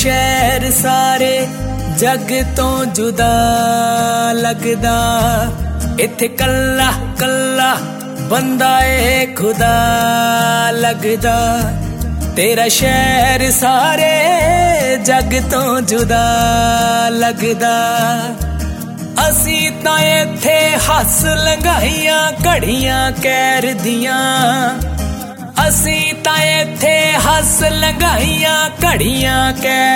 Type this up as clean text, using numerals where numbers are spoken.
शहर सारे जग तो जुदा लगदा, इत्थे कल्ला कल्ला बंदा ए खुदा लगदा। तेरा शहर सारे जग तो जुदा लगदा। असी तां इत्थे हस लंघाइयां घड़ियां कैर दियां, असी तां इत्थे हस लंघाइयां घड़ियां कैर